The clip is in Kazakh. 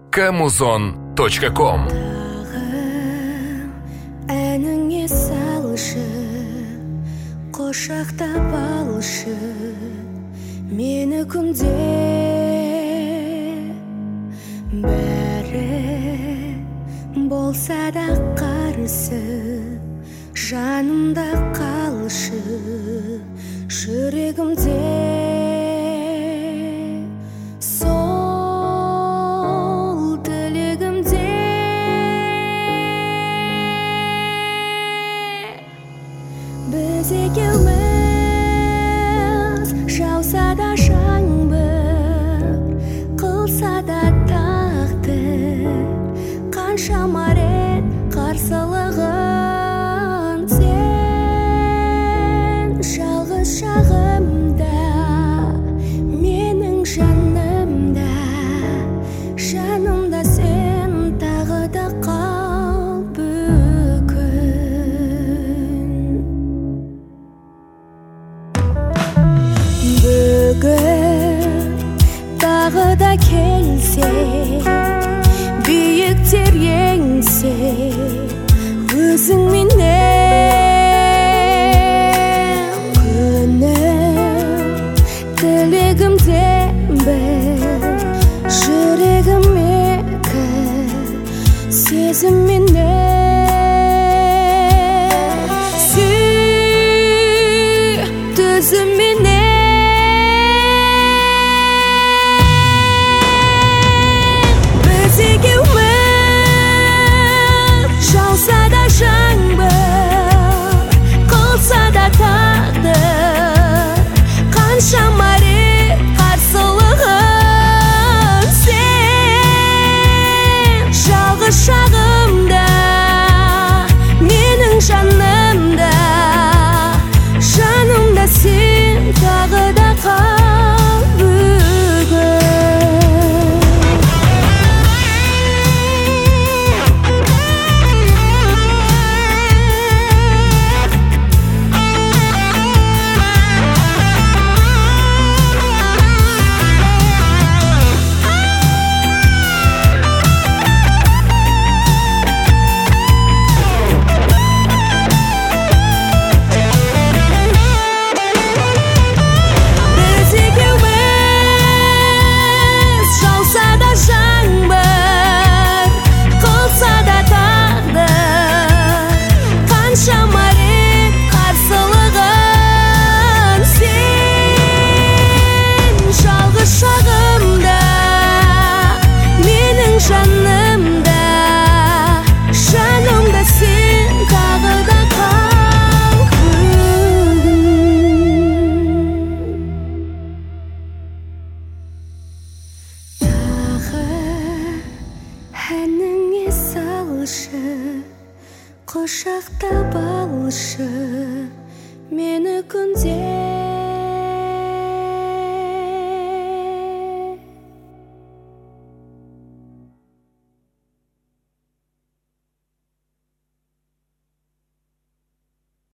Kamuzon.com. Әніңе салшы, қошақтап алшы мені күнде. Бәрі болса да қарсы, жанымда қалшы жүрегімде. Біз екеуміз жауса да жаңбыр, қылса да тағдыр, қаншама рет қарсылығын сен жалғыз шағымда, менің жанымда, жанымда сен тағы да қал бүгін. Тағы да келсе, биіктер еңсе, өзіңменен күнім, тілегімде бір, жүрегім екі, сезімменен сүй, төзімменен. Шағымда, менің жанымда, жанымда сен тағы да қал бүгін. Әніңе салшы, құшақтап алшы мені күнде.